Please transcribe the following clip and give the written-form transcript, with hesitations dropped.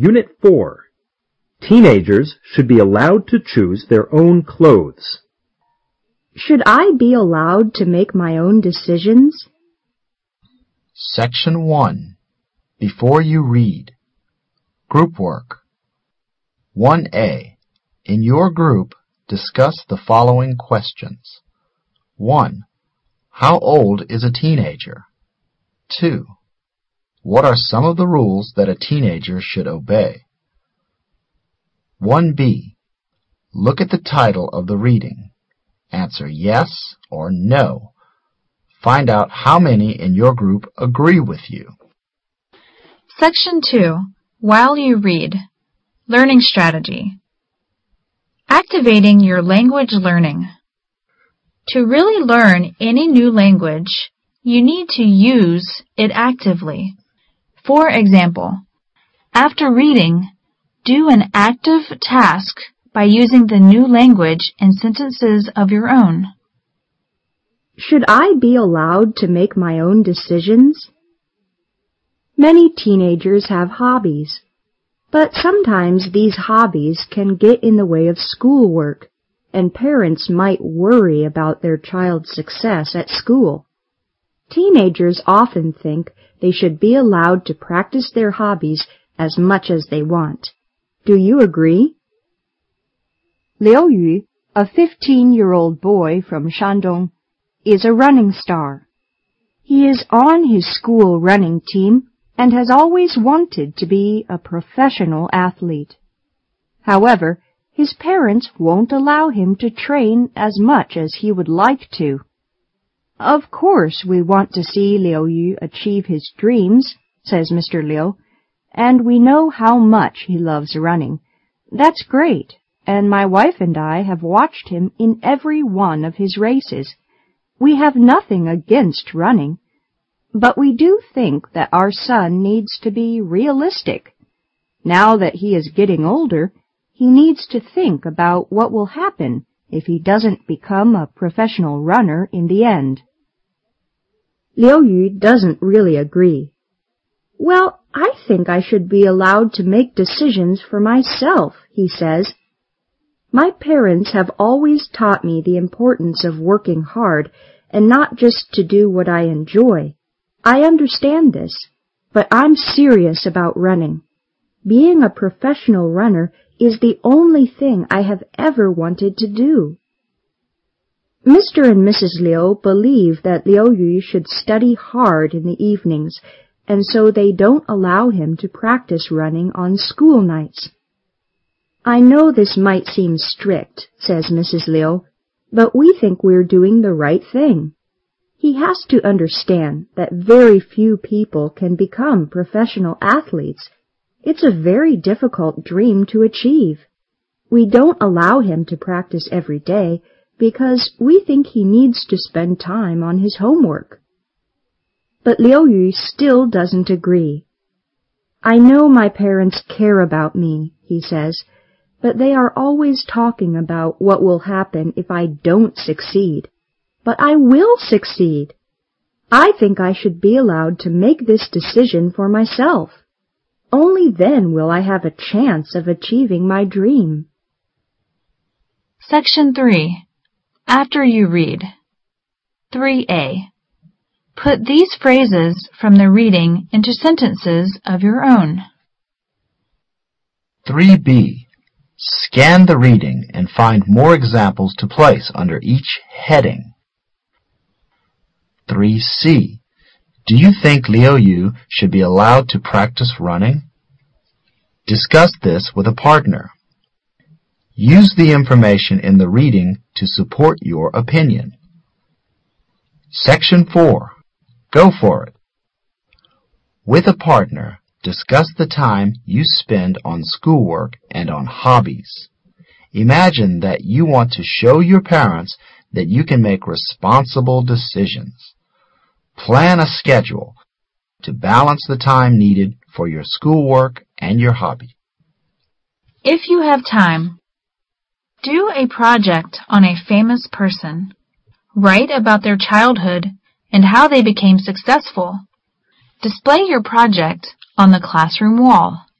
Unit 4. Teenagers should be allowed to choose their own clothes. Should I be allowed to make my own decisions? Section 1. Before you read. Group work. 1A. In your group, discuss the following questions. 1. How old is a teenager? 2. What are some of the rules that a teenager should obey? 1B. Look at the title of the reading. Answer yes or no. Find out how many in your group agree with you. Section 2. While you read. Learning strategy. Activating your language learning. To really learn any new language, you need to use it actively. For example, after reading, do an active task by using the new language in sentences of your own. Should I be allowed to make my own decisions? Many teenagers have hobbies, but sometimes these hobbies can get in the way of schoolwork, and parents might worry about their child's success at school. Teenagers often think they should be allowed to practice their hobbies as much as they want. Do you agree? Liu Yu, a 15-year-old boy from Shandong, is a running star. He is on his school running team and has always wanted to be a professional athlete. However, his parents won't allow him to train as much as he would like to. Of course we want to see Liu Yu achieve his dreams, says Mr. Liu, and we know how much he loves running. That's great, and my wife and I have watched him in every one of his races. We have nothing against running, but we do think that our son needs to be realistic. Now that he is getting older, he needs to think about what will happen if he doesn't become a professional runner in the end. Liu Yu doesn't really agree. Well, I think I should be allowed to make decisions for myself, he says. My parents have always taught me the importance of working hard and not just to do what I enjoy. I understand this, but I'm serious about running. Being a professional runner is the only thing I have ever wanted to do. Mr. and Mrs. Liu believe that Liu Yu should study hard in the evenings, and so they don't allow him to practice running on school nights. I know this might seem strict, says Mrs. Liu, but we think we're doing the right thing. He has to understand that very few people can become professional athletes. It's a very difficult dream to achieve. We don't allow him to practice every day because we think he needs to spend time on his homework. But Liu Yu still doesn't agree. I know my parents care about me, he says, but they are always talking about what will happen if I don't succeed. But I will succeed. I think I should be allowed to make this decision for myself. Only then will I have a chance of achieving my dream. Section 3. After you read. 3A. Put these phrases from the reading into sentences of your own. 3B. Scan the reading and find more examples to place under each heading. 3C. Do you think Liu Yu should be allowed to practice running? Discuss this with a partner. Use the information in the reading to support your opinion. Section 4. Go for it. With a partner, discuss the time you spend on schoolwork and on hobbies. Imagine that you want to show your parents that you can make responsible decisions. Plan a schedule to balance the time needed for your schoolwork and your hobby. If you have time, do a project on a famous person. Write about their childhood and how they became successful. Display your project on the classroom wall.